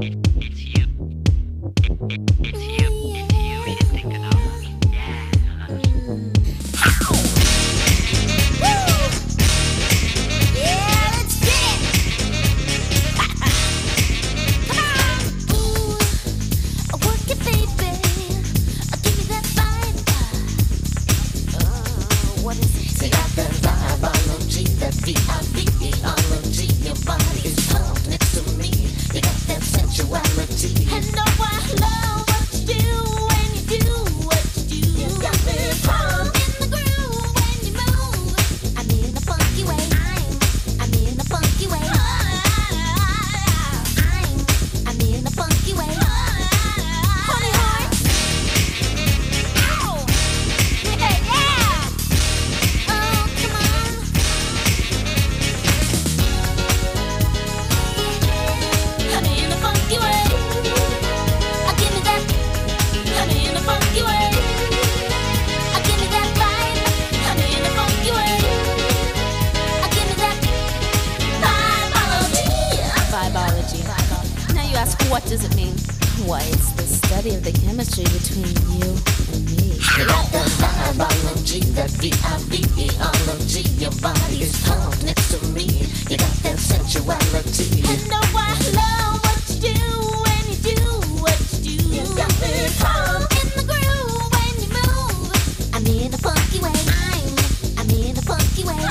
What does it mean? Why, it's the study of the chemistry between you and me. You got the vibeology, that V-I-V-E-ology. Your body is pumped next to me. You got that sensuality. I know I love what you do when you do what you do. You got me pumped in the groove when you move. I'm in a funky way. I'm in a funky way.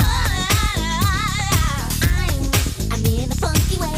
I'm in a funky way.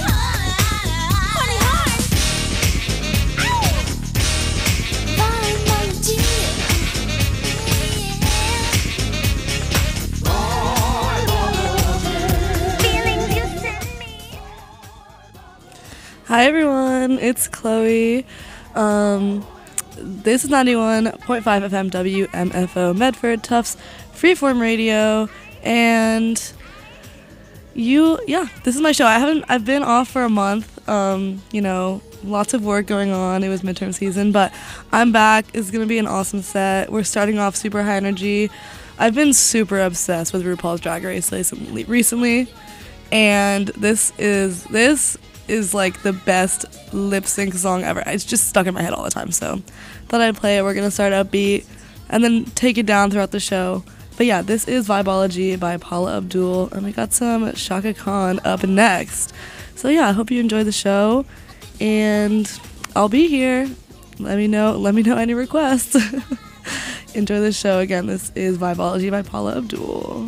Hi everyone, it's Chloe. This is 91.5 FM WMFO Medford Tufts Freeform Radio, and this is my show. I've been off for a month. Lots of work going on. It was midterm season, but I'm back. It's gonna be an awesome set. We're starting off super high energy. I've been super obsessed with RuPaul's Drag Race recently, and this is like the best lip sync song ever. It's just stuck in my head all the time, so thought I'd play it. We're gonna start upbeat and then take it down throughout the show. But yeah, this is Vibeology by Paula Abdul, and we got some Chaka Khan up next. So yeah, I hope you enjoy the show, and I'll be here. Let me know any requests. Enjoy the show. Again, this is Vibeology by Paula Abdul.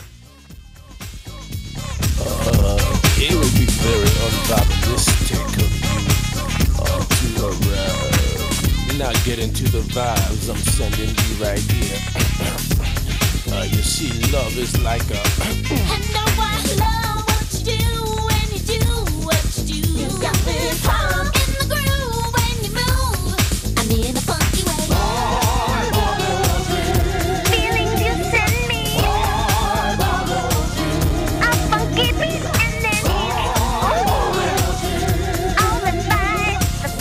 It would be very unvibelistic of you to not get into the vibes I'm sending you right here. You see, love is like a I know I love what you do when you do what you do. You got me pumped in the groove when you move. I'm in a funky way. Feelings you send me. A funky beat and then all the vibes, the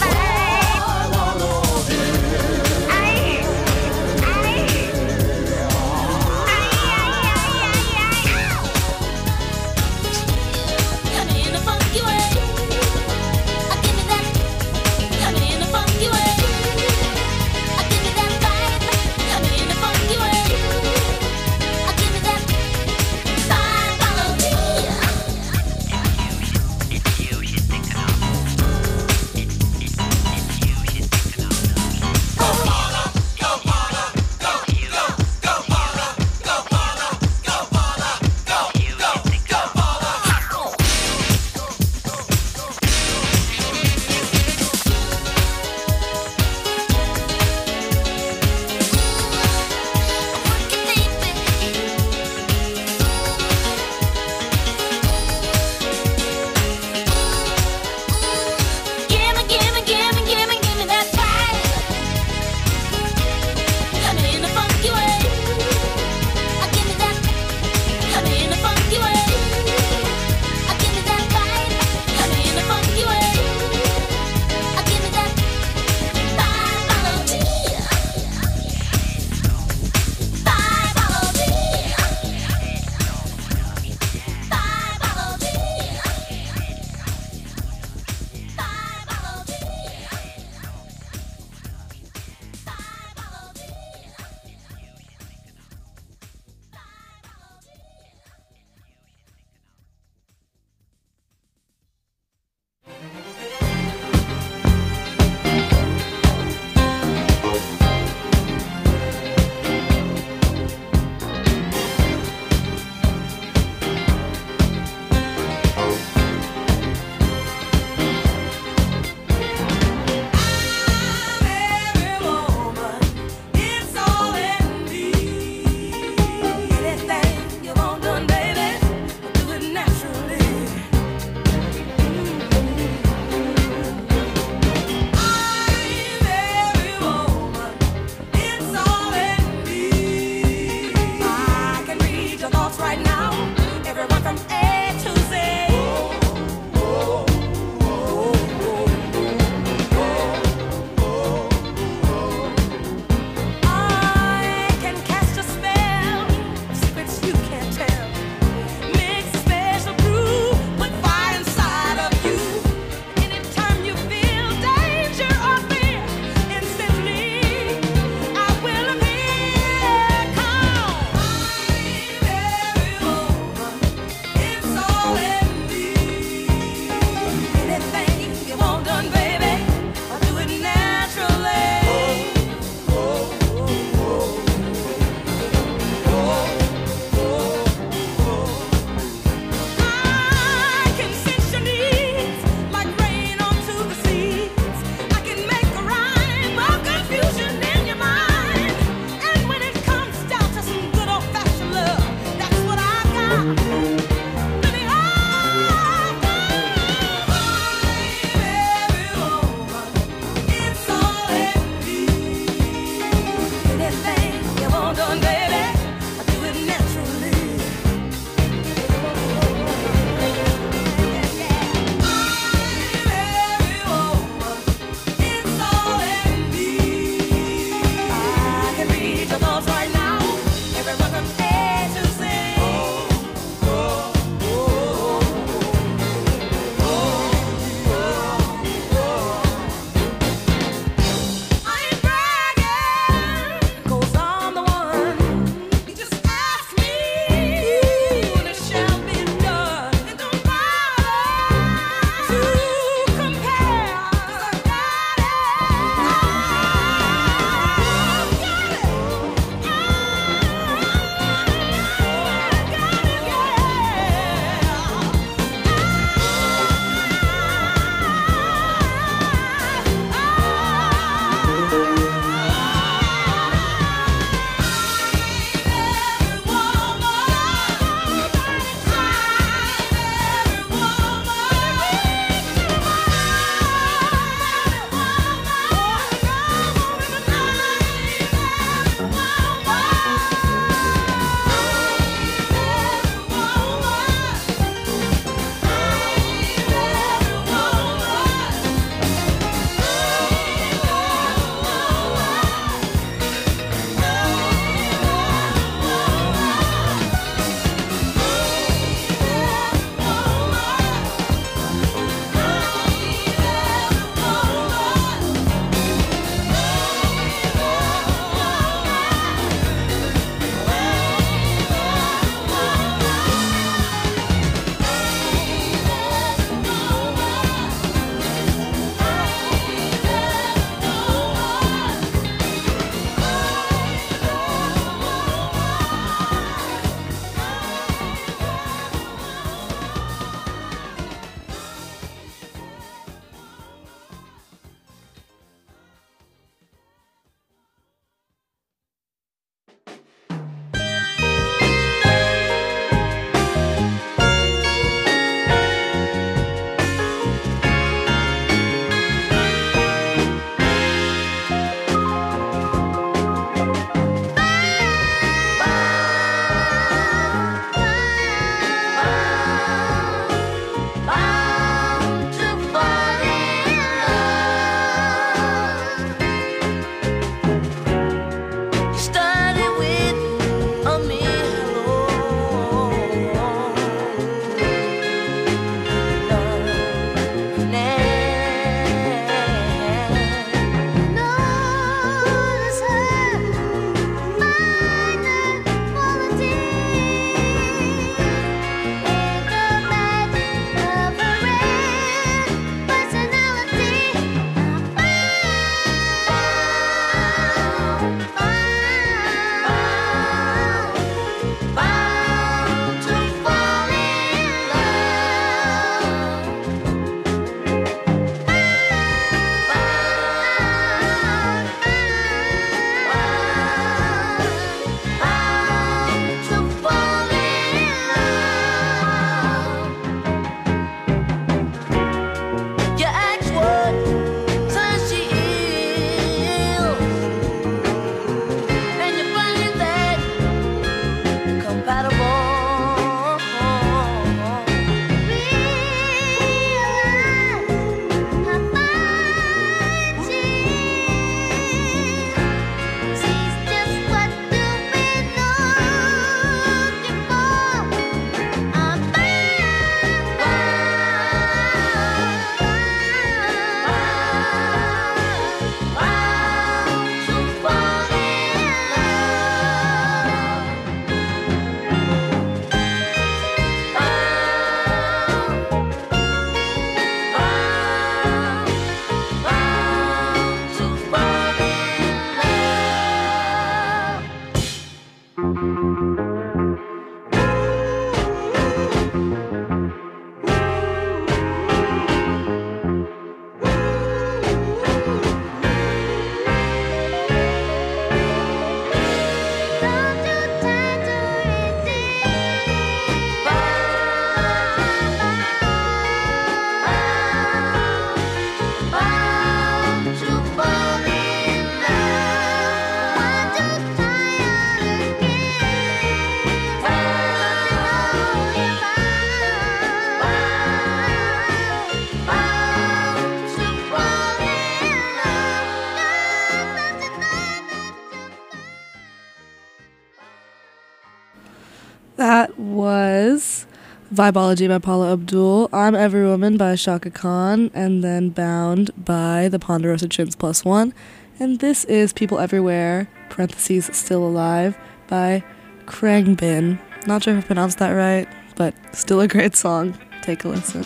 Vibology by Paula Abdul, I'm Every Woman by Shaka Khan, and then Bound by the Ponderosa Chins Plus One. And this is People Everywhere, parentheses, Still Alive, by Khruangbin. Not sure if I pronounced that right, but still a great song. Take a listen.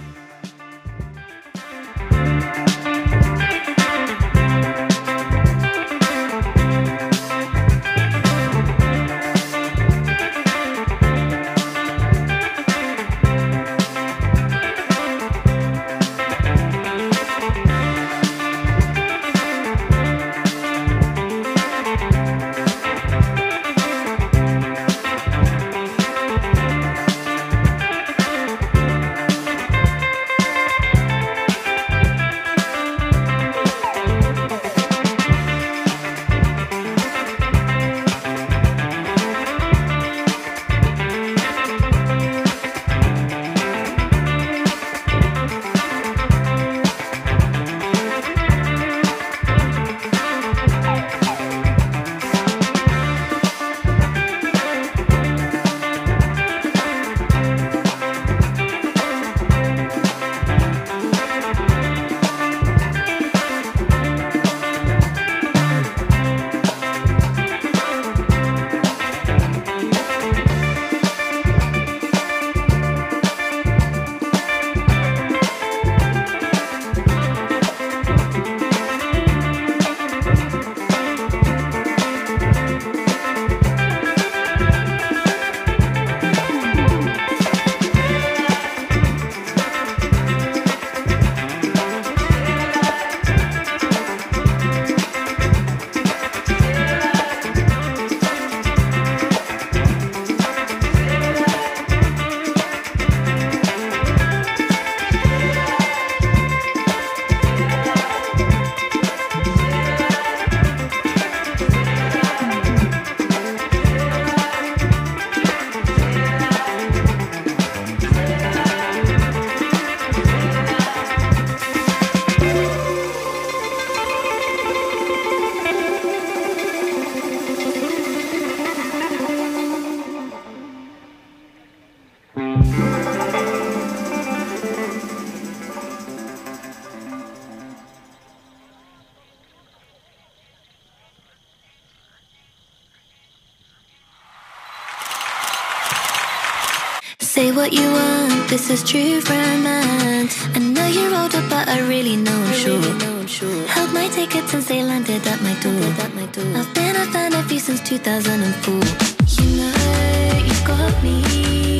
Say what you want, this is true romance. I know you're older, but I really know I'm sure. Held my tickets and they landed at my door. I've been a fan of you since 2004. You know you've got me.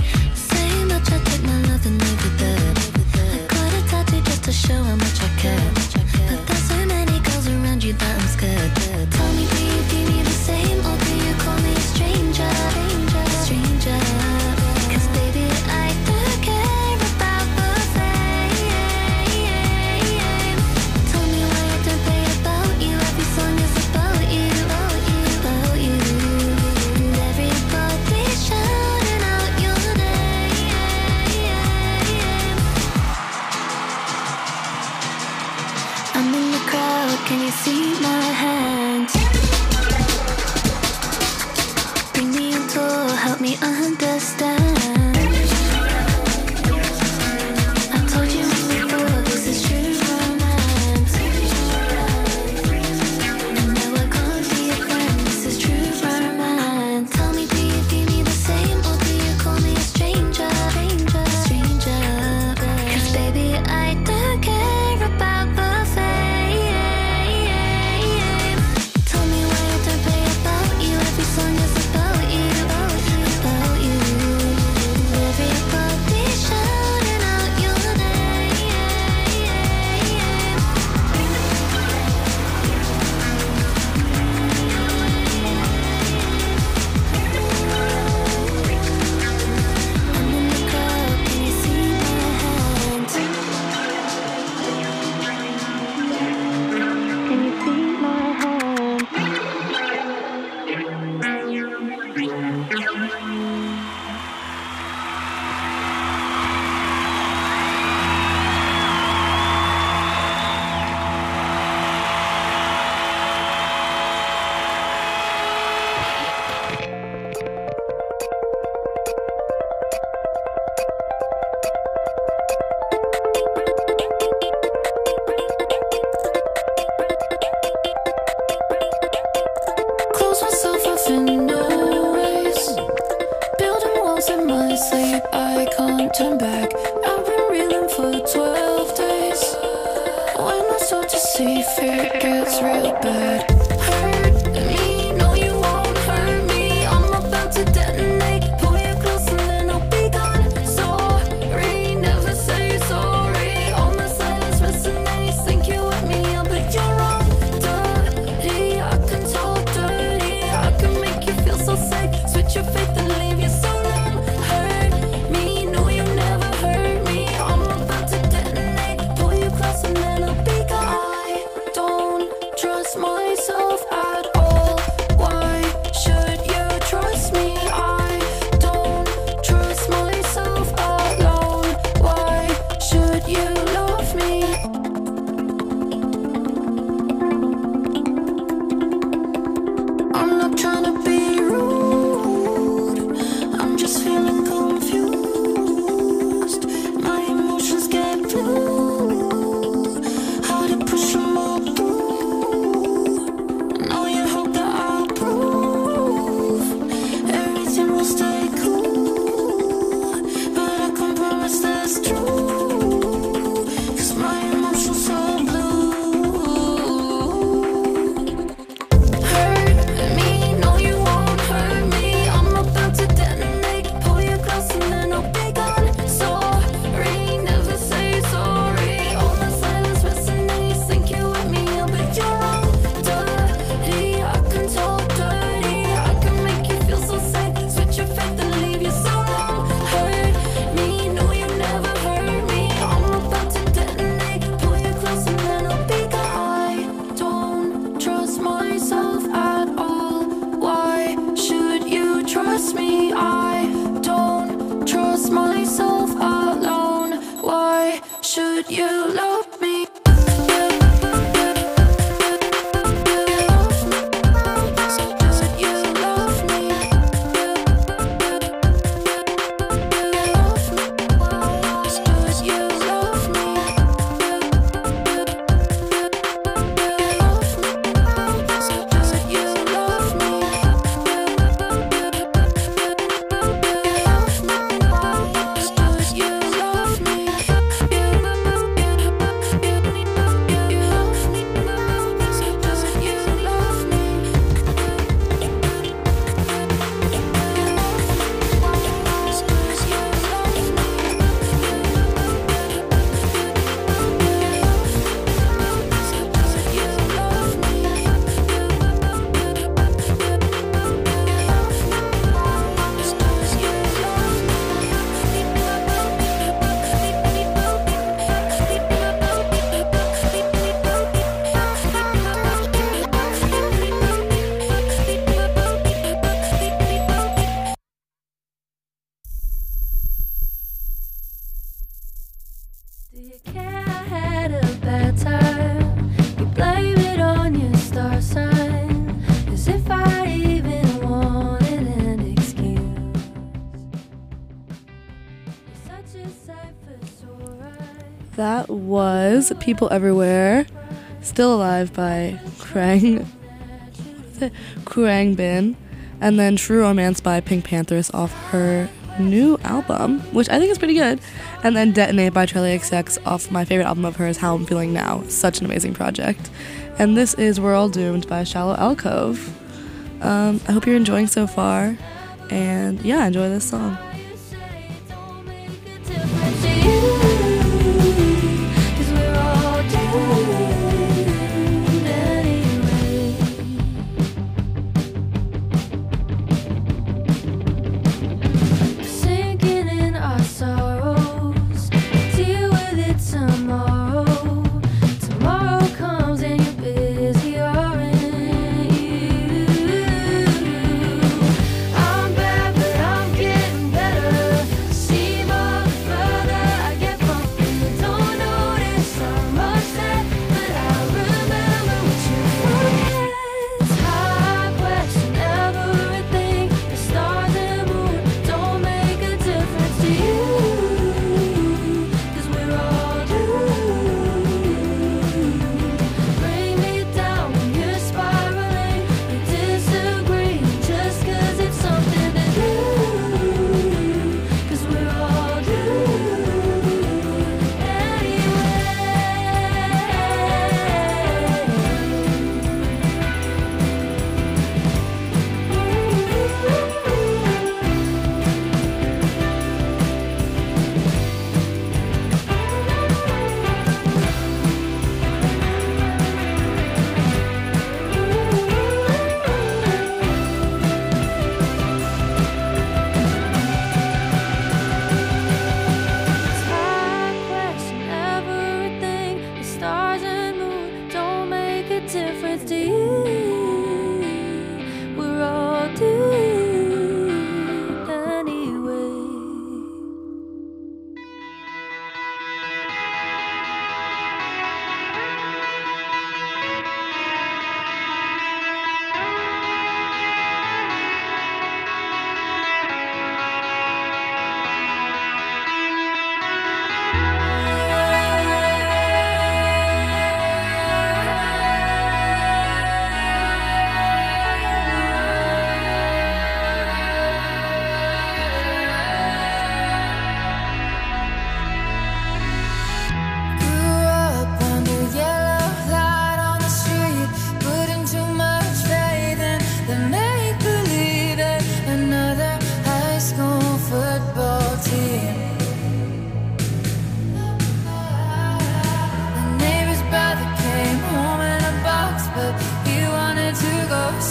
Say much, I take my love and leave it there. I got a tattoo just to show how much I care. But there's so many girls around you that I'm scared. Tell me, do you feel me the same, or do you call me a stranger? Stranger. I don't care about the fame. Tell me why I don't play about you. Every song is about you, about you. And everybody's shouting out your can't turn back. I've been reeling for 12 days. When I start to see fear, it gets real bad. Hurt me, no you won't hurt me. I'm about to detonate. Pull you close and then I'll be gone. Sorry, never say sorry. All my silence resonates. Think you with me, but you're wrong. Dirty, I can talk dirty. I can make you feel so safe. Switch your faith and leave you so numb. Hurt me, no you never hurt me. I'm about to detonate. Pull you close and then I'll be gone. I don't trust myself at all. Why should you trust me? I don't trust myself alone. Why should you love me? I'm not trying to be rude. I'm just feeling confused. My emotions get blue. How to push them all through. Now you hope that I'll prove everything will stay cool. But I can't promise that's true. 'Cause my emotions are blue. Hurt me, no you won't hurt me. I'm about to detonate. Pull you close and then I'll be gone. Sorry, never say sorry. All my silence resonates. Think you with me, but you're wrong. Dirty, I can talk dirty. I can make you feel so safe. Switch your faith and leave you so long. Hurt me, no you never hurt me. I'm about to detonate. Pull you close and then I'll be gone. I don't trust myself at all. Why should you trust me? I don't trust myself alone. Why should you love me? Do you care I had a bad time? You blame it on your star sign, as if I even wanted an excuse. You're such a sight for sore eyes. That was People Everywhere, Still Alive by Khruangbin, and then True Romance by Pink Panthers off her new album, which I think is pretty good, and then Detonate by Charlie XX off my favorite album of hers, How I'm Feeling Now. Such an amazing project. And this is We're All Doomed by Shallow Alcove. I hope you're enjoying so far, and yeah, enjoy this song. Tomorrow comes and you're busy, aren't you? I'm bad, but I'm getting better.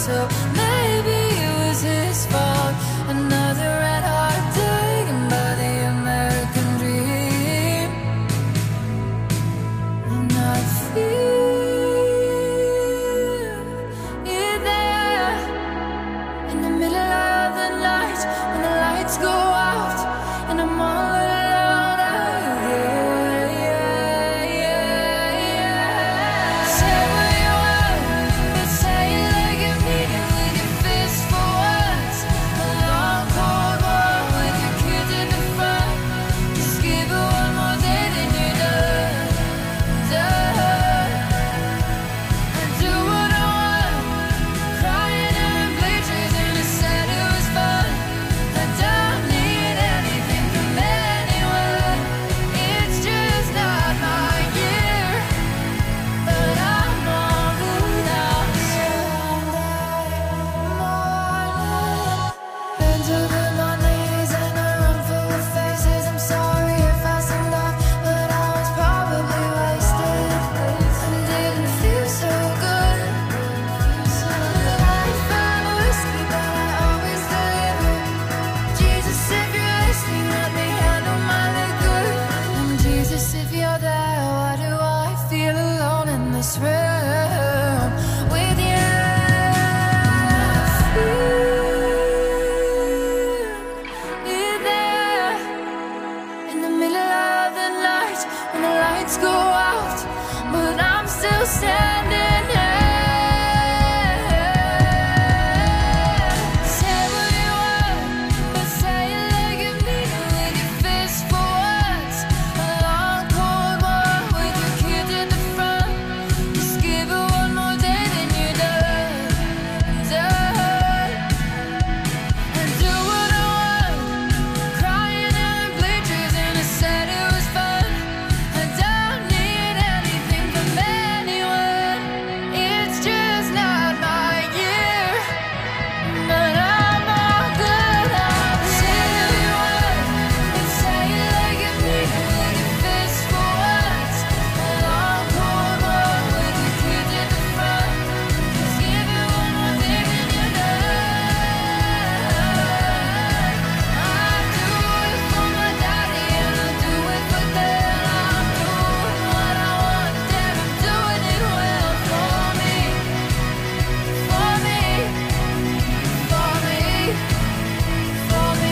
so maybe it was his fault. Another red heart taken by the American dream. And I feel you there in the middle of the night when the lights go out and I'm all alone. Say what you want, but say it like you mean it with your fist for once. A long cold war with your kids in the front. Just give it one more day, then you're done. I do what I want, crying and bleachers, and I said it was fun. I don't need anything from anyone. It's just not my year, but I'm all good now. Bend over my knees and I run full of faces. I'm sorry if I seemed off, but I was probably wasted and didn't feel so good. I found whiskey, but I always deliver. Jesus, if you're listening, let me handle my liquor. And Jesus, if you're there, why do I feel alone in this room with you? You there in the middle of the night when the lights go out, but I'm still standing here. Say what you want, but say it like you mean it with your fist for once. A long cold war with your kids in the front. Just give it one more day, then you're done. And do what I want, crying in bleachers, and I said it was fun. I don't need anything from anyone. It's just not my year, but I'm all good. I'll say what you want, but say it like you mean it with your fist for once. A long cold war with your kids in the front. Just give it one more day, then you're done. I do it for my daddy and I do it for them. I'm doing what I want, damn, I'm doing it well for me, for me, for me, for me.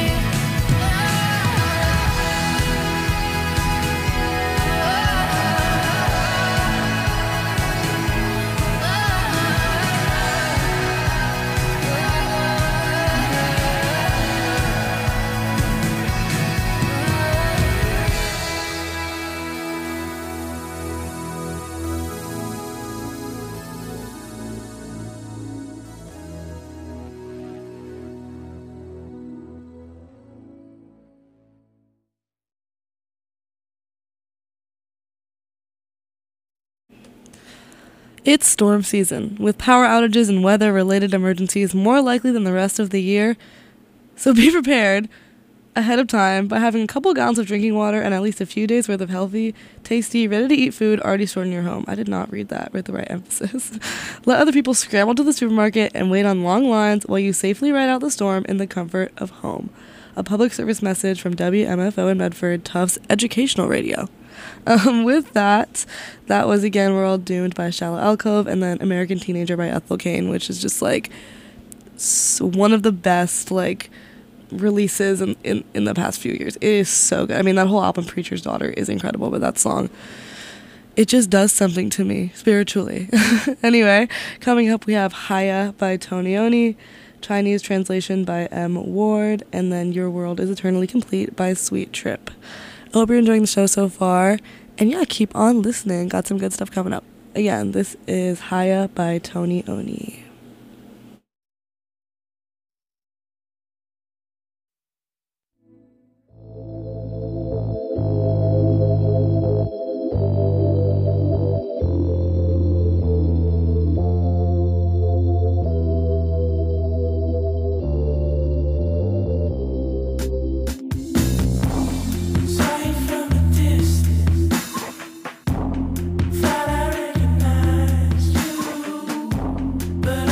It's storm season, with power outages and weather-related emergencies more likely than the rest of the year. So be prepared ahead of time by having a couple gallons of drinking water and at least a few days worth of healthy, tasty, ready-to-eat food already stored in your home. I did not read that with the right emphasis. Let other people scramble to the supermarket and wait on long lines while you safely ride out the storm in the comfort of home. A public service message from WMFO in Medford, Tufts Educational Radio. With that was Again We're All Doomed by Shallow Alcove, and then American Teenager by Ethel Cain, which is just like one of the best like releases in the past few years. It is so good. I mean, that whole album, Preacher's Daughter, is incredible, but that song, it just does something to me spiritually. Anyway, coming up we have Haya by Tony Oni, Chinese translation by M. Ward, and then Your World is Eternally Complete by Sweet Trip. I hope you're enjoying the show so far, and yeah, keep on listening. Got some good stuff coming up. Again, this is Haya by Tony Oni. But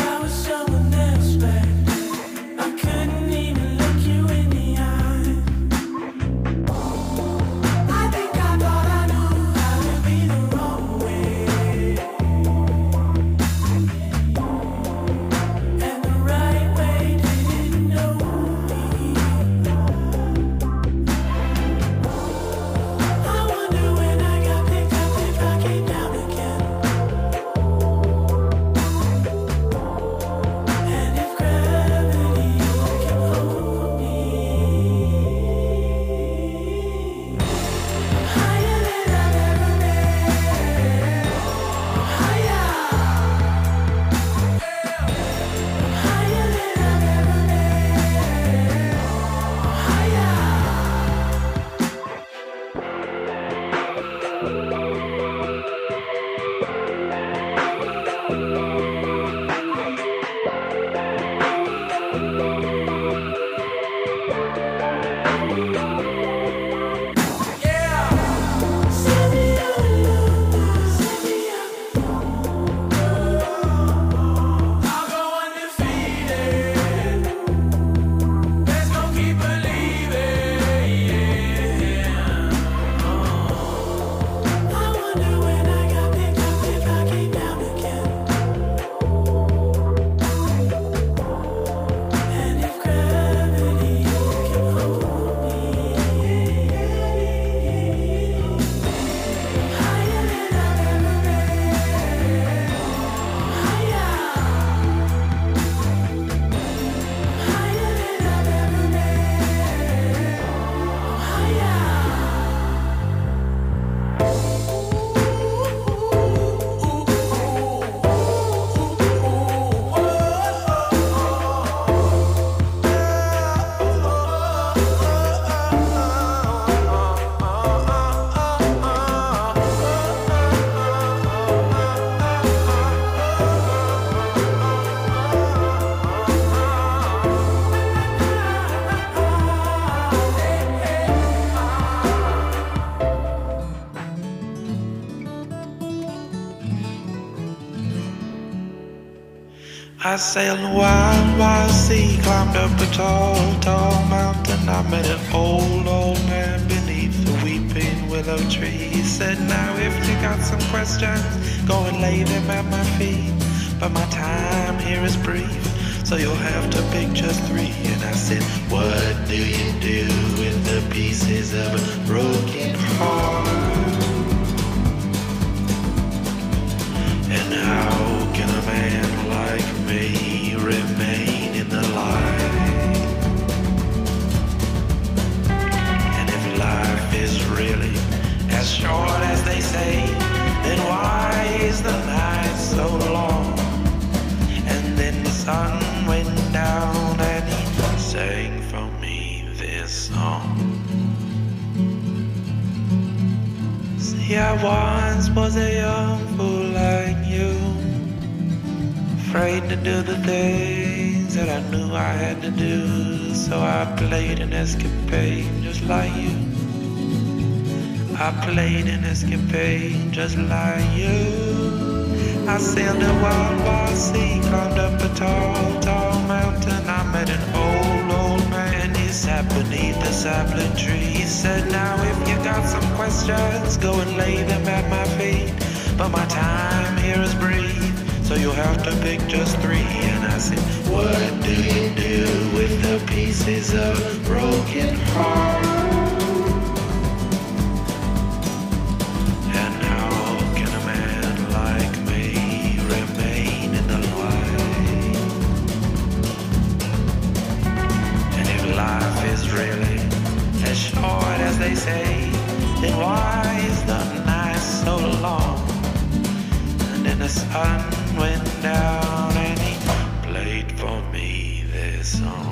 I sailed a wild, wild sea, climbed up a tall, tall mountain. I met an old man beneath the weeping willow tree. He said, now if you got some questions, go and lay them at my feet. But my time here is brief, so you'll have to pick just 3. And I said, what do you do with the pieces of a broken heart? And how can a man like me remain in the light? And if life is really as short as they say, then why is the night so long? And then the sun went down and he sang for me this song. See, I once was a young fool like you, afraid to do the things that I knew I had to do. So I played an escapade just like you. I played an escapade just like you. I sailed a wild, wild sea, climbed up a tall, tall mountain. I met an old man. He sat beneath a sapling tree. He said, now if you got some questions, go and lay them at my feet. But my time here is brief, so you'll have to pick just 3. And I said, what do you do with the pieces of a broken heart? And how can a man like me remain in the light? And if life is really as short as they say, then why is the night so long? And then the sun went down and he played for me this song.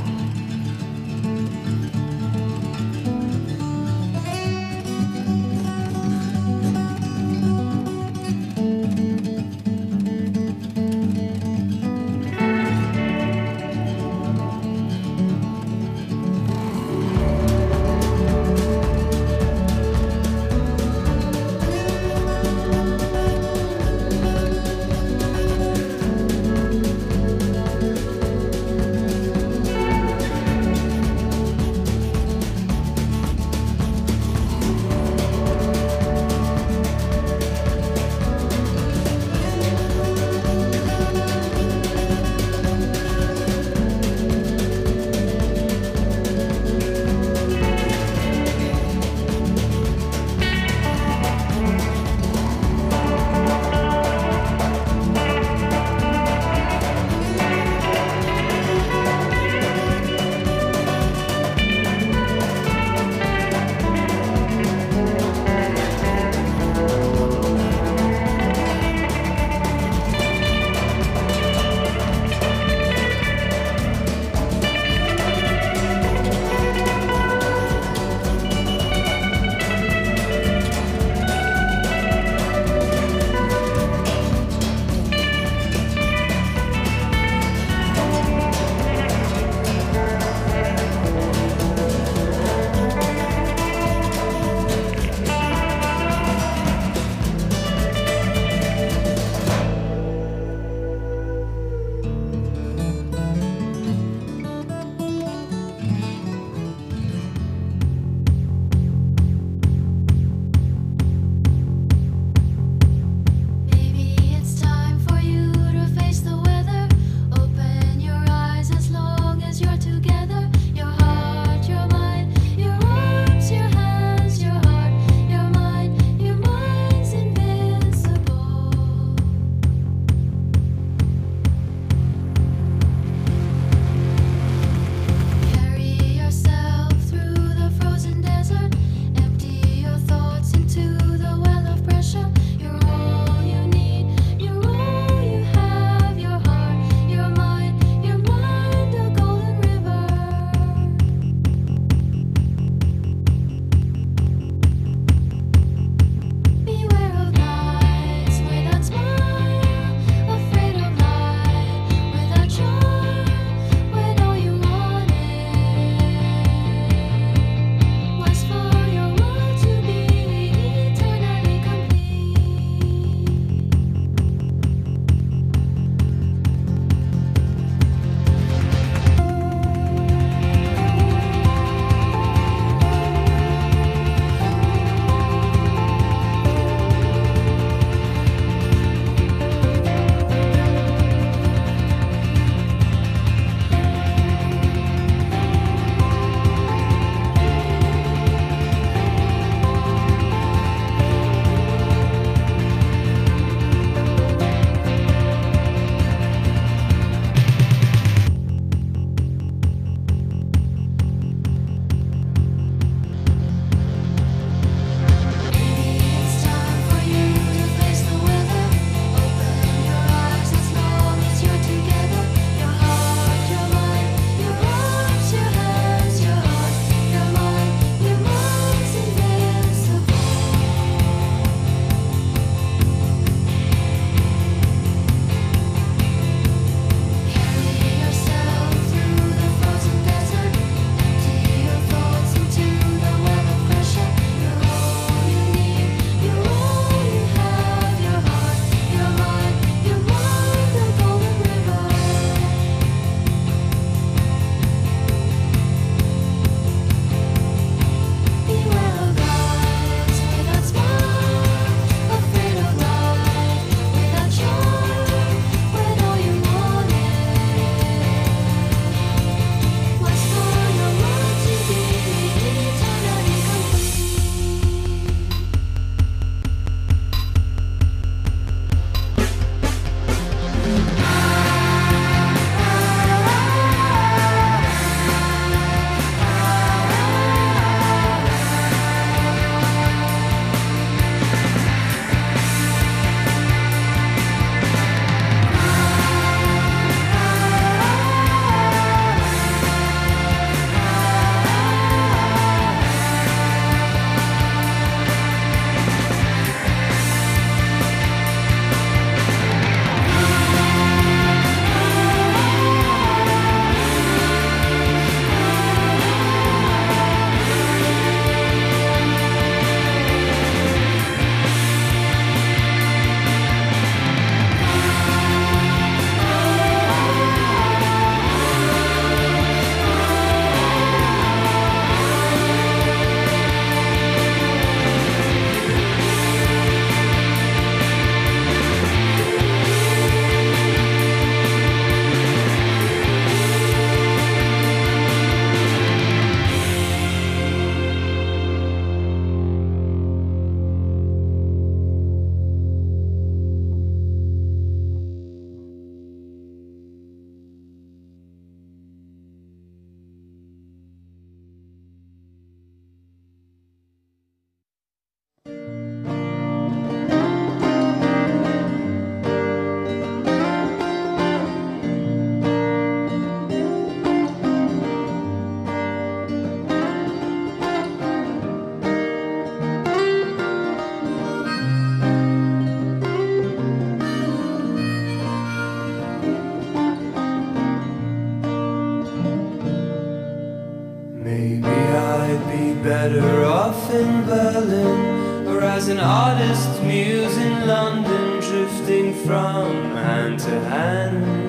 in Berlin, or as an artist's muse in London, drifting from hand to hand.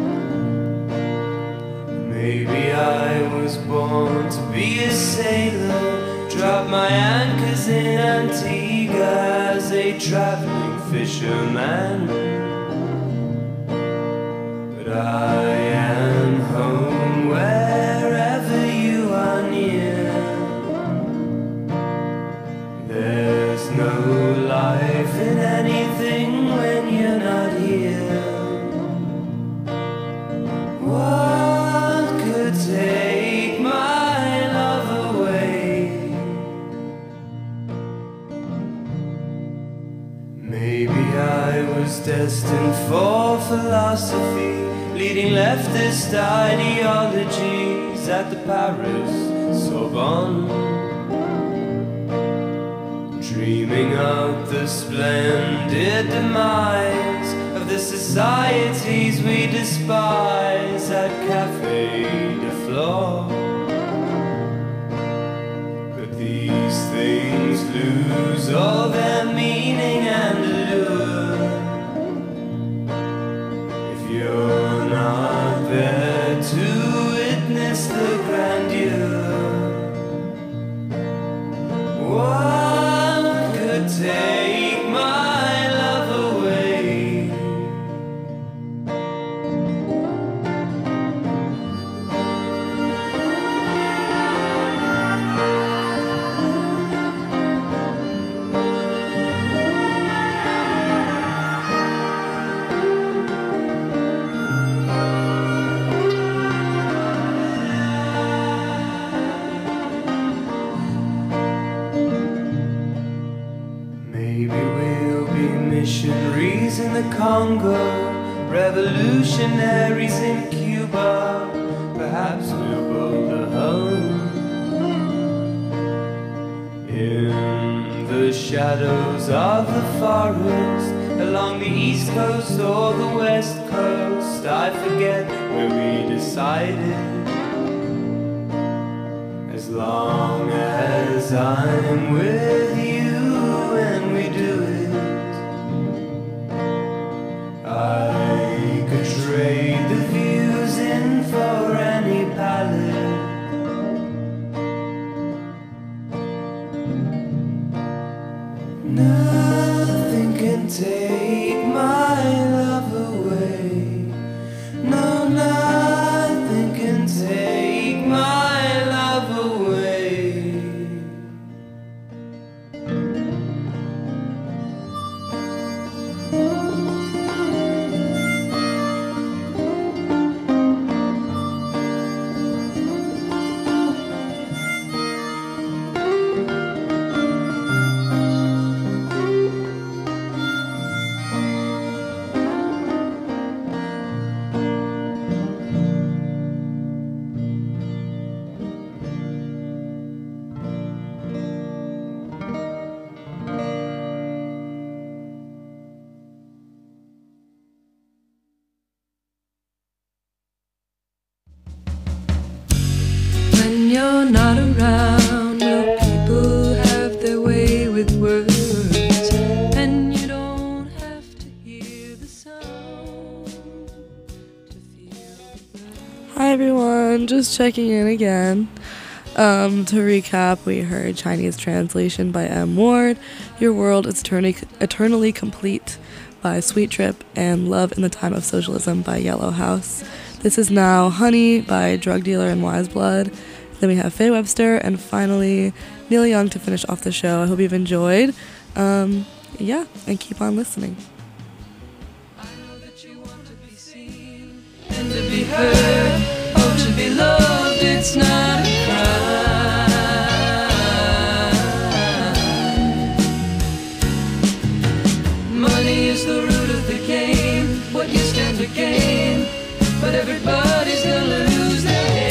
Maybe I was born to be a sailor, drop my anchors in Antigua as a traveling fisherman. But I am home wherever you are near. There's no life in anything when you're not here. What could take my love away? Maybe I was destined for philosophy, leading leftist ideologies at the Paris Sorbonne, dreaming of the splendid demise of the societies we despise at Café de Flore. But these things lose all their meaning and allure if you're not there to witness the grandeur. What could take my love away? Maybe we'll be missionaries in the Congo, revolutionaries in Cuba. Perhaps we'll build a home in the shadows of the forest, along the East Coast or the West Coast. I forget where we decided. As long as I'm with you and we do it, I could trade the views in for any palette. Nothing can take my love away. No, nothing can take my love away. When you're not around, will people have their way with words? And you don't have to hear the sound to feel the burn. Hi everyone, just checking in again. To recap, we heard Chinese translation by M. Ward, Your World is Eternally Complete by Sweet Trip, and Love in the Time of Socialism by Yellow House. This is now Honey by Drug Dealer and Wise Blood. Then we have Faye Webster, and finally Neil Young to finish off the show. I hope you've enjoyed. Yeah, and keep on listening. I know that you want to be seen and to be heard, oh, to be loved, it's not a crime. Money is the root of the game, what you stand to gain, but everybody's gonna lose their heads.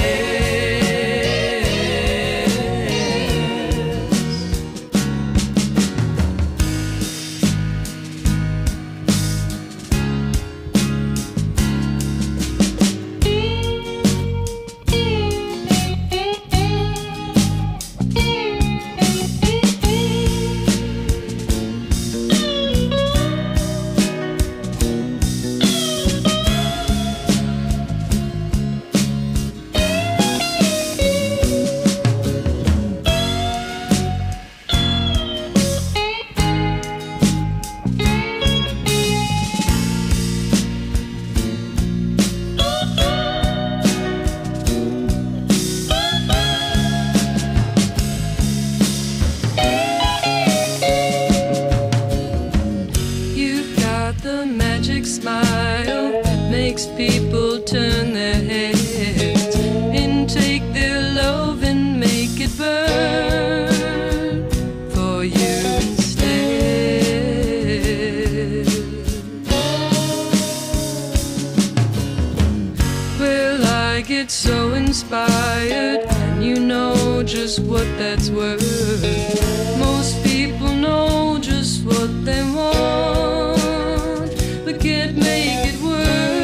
just what that's worth. Most people know just what they want, but can't make it work.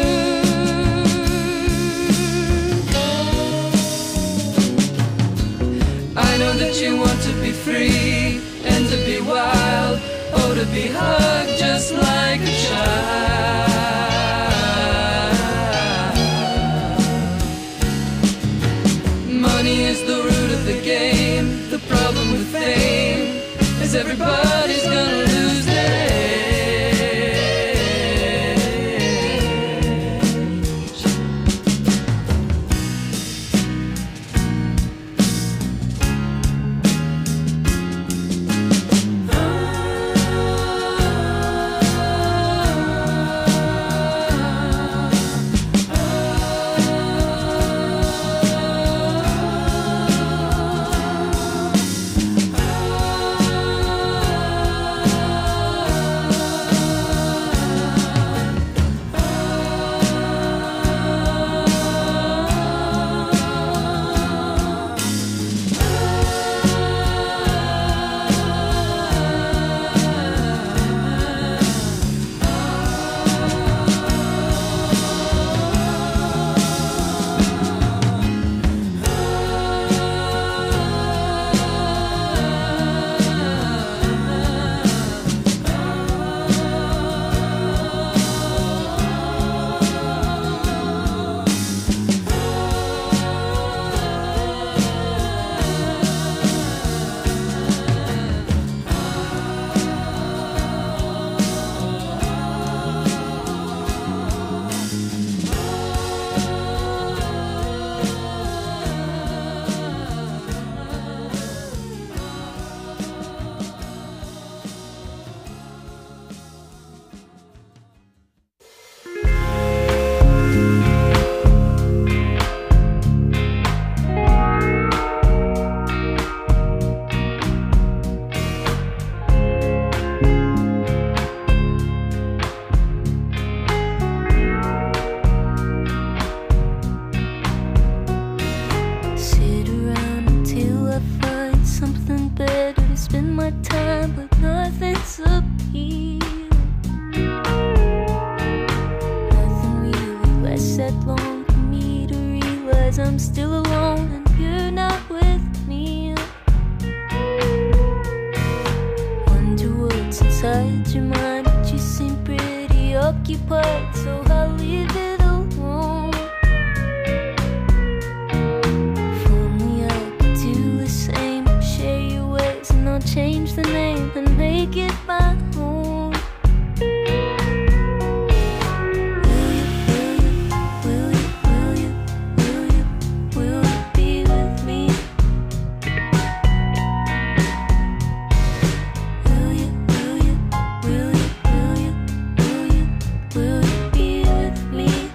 I know that you want to be free and to be wild, oh, to be hugged just like a child. Money is the root of the game. The problem with fame is everybody's gonna lose their edge. Sit around until I find something better to spend my time, but nothing's appealing. Nothing really lasts that long for me to realize I'm still alone and you're not with me. Wonder what's inside your mind, but you seem pretty occupied, so I'll leave it alone. If only I could do the same, share your ways, and I'll change the name and make it my own. Will you be with me? Will you be with me?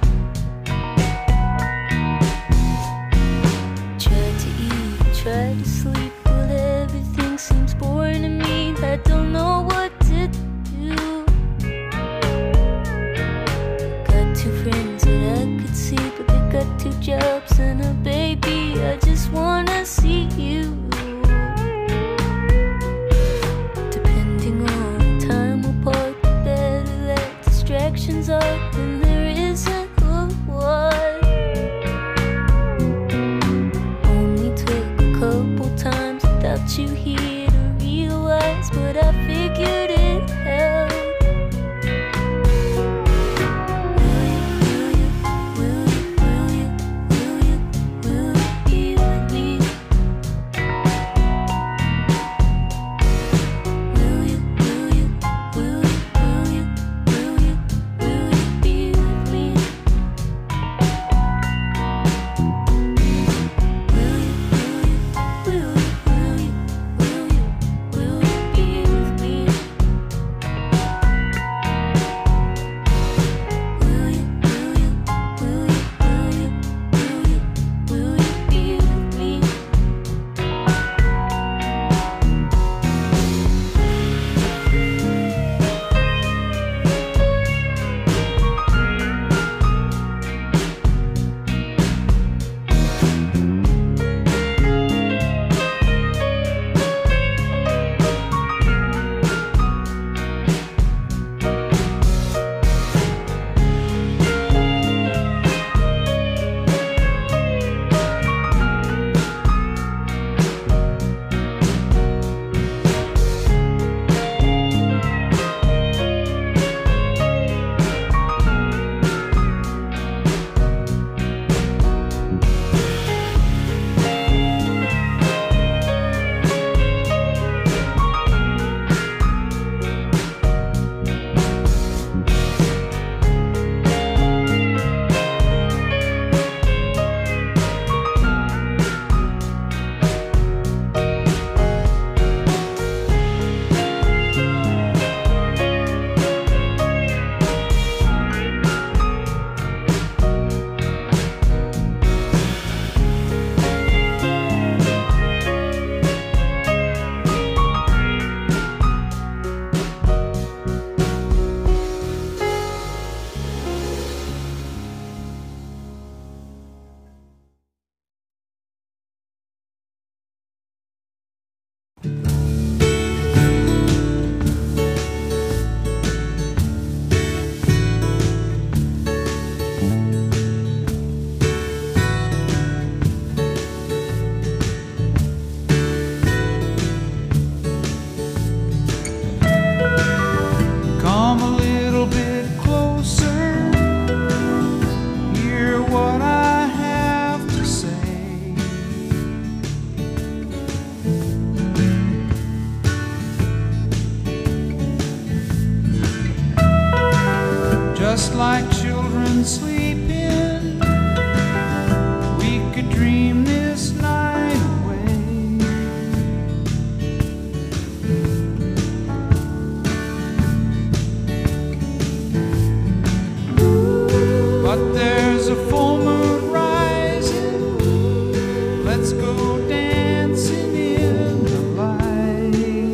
just like children sleeping. We could dream this night away. But there's a full moon rising. Let's go dancing in the light.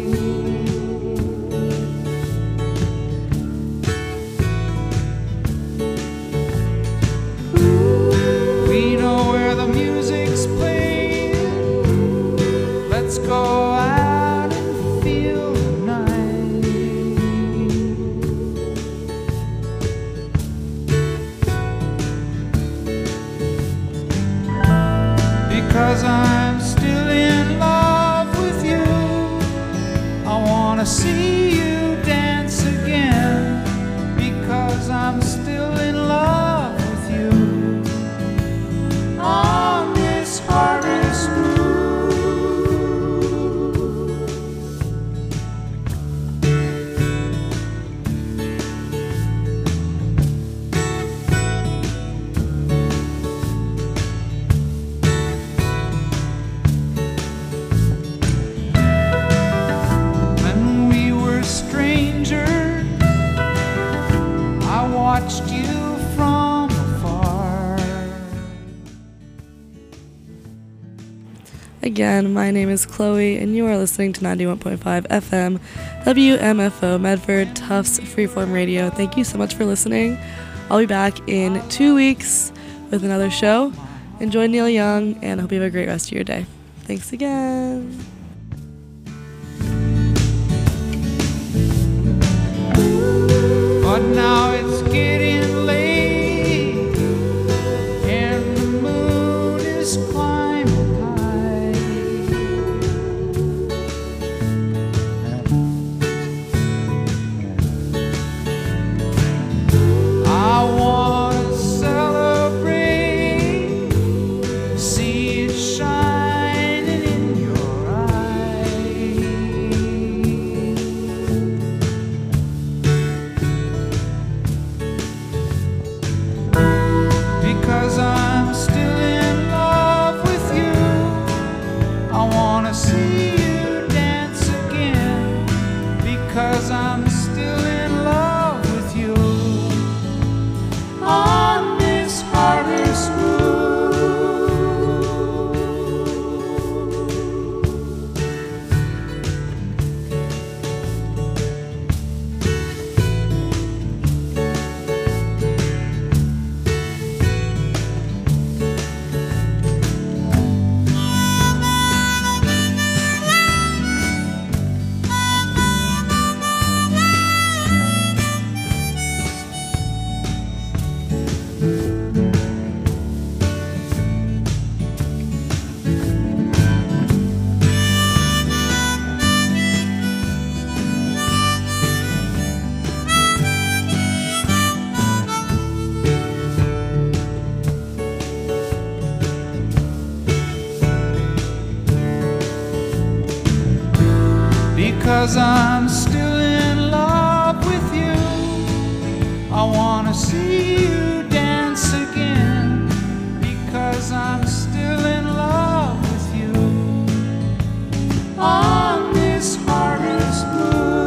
We know where the music's playing. Let's go out and feel the night. Because I'm still in love with you. I wanna see you dance again. Because I'm still in love with you. On this harvest moon. When we were strangers, I watched you from afar. Again, my name is Chloe, and you are listening to 91.5 FM, WMFO Medford, Tufts Freeform Radio. Thank you so much for listening. I'll be back in 2 weeks with another show. Enjoy Neil Young, and I hope you have a great rest of your day. Thanks again. But now it's getting late, and the moon is climbing high. I want to celebrate, see it shining in your eyes. Because I'm still in love with you. I wanna see you dance again. Because I'm still in love with you. On this harvest moon. Because I'm still in love with you. I wanna see you dance again. Because I'm still in love with you. On this harvest moon.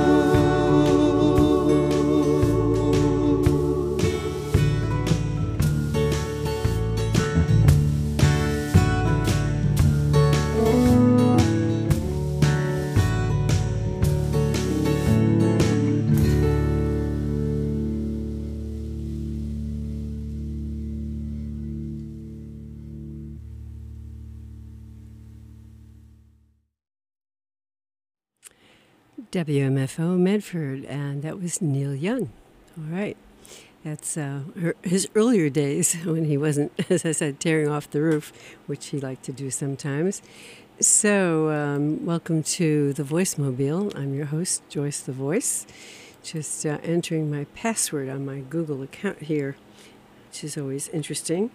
WMFO Medford, and that was Neil Young. All right. That's his earlier days when he wasn't, as I said, tearing off the roof, which he liked to do sometimes. So, welcome to the Voicemobile. I'm your host, Joyce the Voice. Just entering my password on my Google account here, which is always interesting.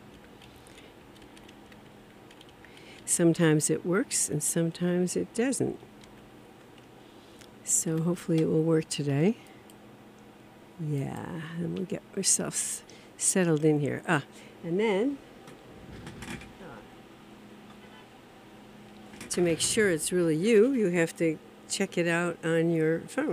Sometimes it works and sometimes it doesn't. So hopefully it will work today. Yeah, and we'll get ourselves settled in here. And then to make sure it's really you, you have to check it out on your phone.